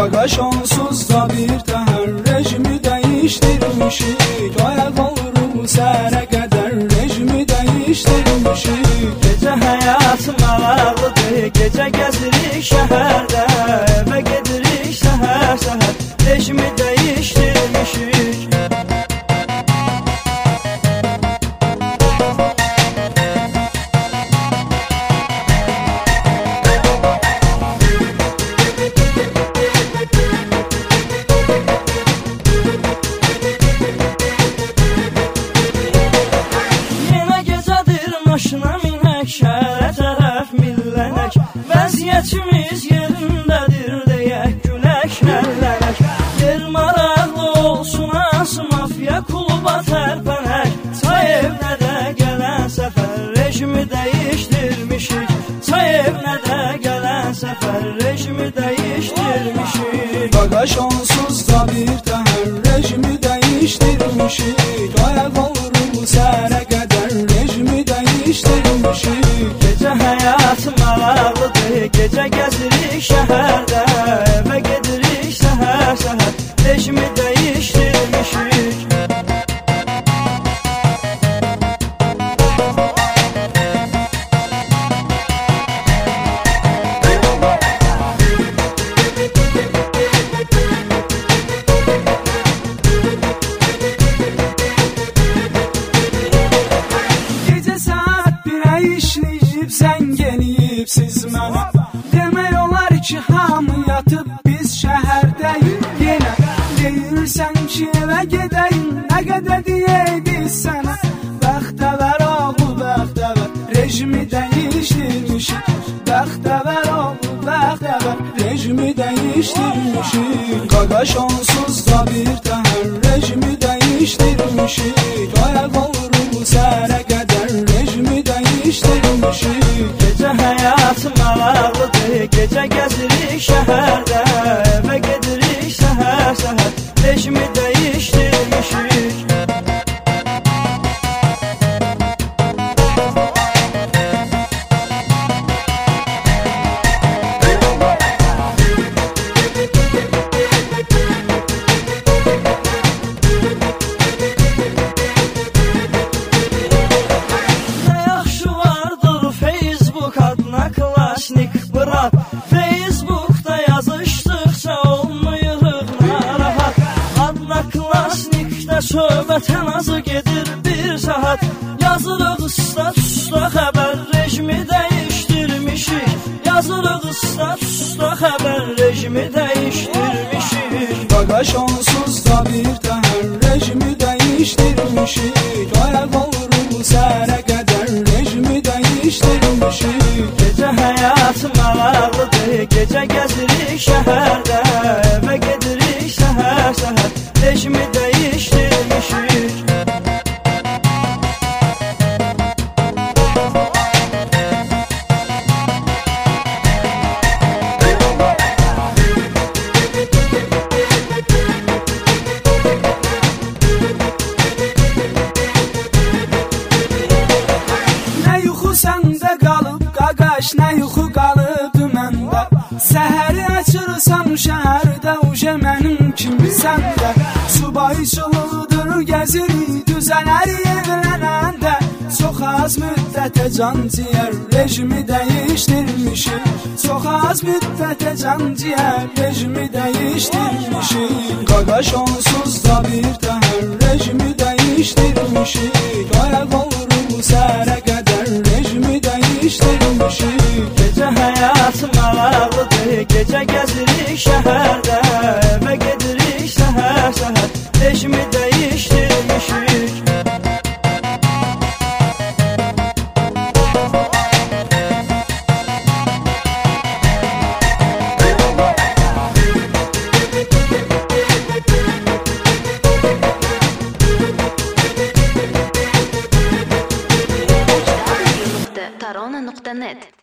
Qaqaş onsuz da bir təhər rejimi dəyişdirmişik. Ayaq olurum səhərə qədər rejimi dəyişdirmişik. Gecə həyatım maraqlıdır, gecə gəzirik şəhərdə, evə gedirik səhər-səhər, rejimi dəyişdirmişik. Maşına minək, şəhərə tərəf millənək, vəziyyətimiz yerindədir deyək, gülək, həllənək. Yer maraqlı olsun, hansı mafiya kluba tərpənək, çay evinə də gələn səfər rejimi dəyişdirmişik. Çay evinə də gələn səfər rejimi dəyişdirmişik. Qaqaş onsuz da bir təhər rejimi dəyişdirmişik. Ayaq olurum səhərə qədər rejimi dəyişdirmişik. Gecə həyatım maraqlıdır, gecə gəzirik şəhərdə, evə gedirik səhər-səhər, rejimi dəyişdirmişik. Zəng eləyib siz mənə, demək olar ki, hamı yatıb biz şəhərdəyik. Yenə deyirsən ki, evə gedəyim, nə qədər deyəydik sənə. Bəxtəvər oğlu bəxtəvər, rejimi dəyişdirmişik. Bəxtəvər oğlu bəxtəvər, rejimi dəyişdirmişik. Qaqaş onsuz da bir təhər rejimi dəyişdirmişik. Ayaq olurum səhərə qədər rejimi dəyişdirmişik. Gecə həyatım maraqlıdır, gecə gəzirik şəhərdə, evə gedirik səhər-səhər, rejimi dəyişdirmişik. Facebook'da yazışdıqca olmayırıq narahat, adla klasnikdə söhbət ən azı gedir bir saat. Yazırıq statusda xəbər, rejimi dəyişdirmişik. Yazırıq statusda xəbər, rejimi dəyişdirmişik. Qaqaş onsuz da bir təhər rejimi dəyişdirmişik. Ayaq olurum səhərə qədər rejimi dəyişdirmişik. Gecə həyatım maraqlıdır, gecə gəzirik şəhərdə, evə gedirik səhər-səhər, rejimi dəyişdirmişik. Nə yuxu səndə qalıb qaqaş, nə yuxu qalıbdı məndə. Səhəri açırsam şəhərdə, uje mənim kimi səndə. Subayçılıqdır gəzirik, düzələr evlənəndə. Çox az müddətə can ciyər, rejimi dəyişdirmişik. Çox az müddətə can ciyər, rejimi dəyişdirmişik. Qaqaş onsuz da bir təhər rejimi dəyişdirmişik. Ayaq olurum səhərə qədər rejimi dəyişdirmişik. Gecə həyatım maraqlıdır, gecə gəzirik şəhərdə, evə gedirik səhər-səhər, rejimi dəyişdirmişik. tarona.net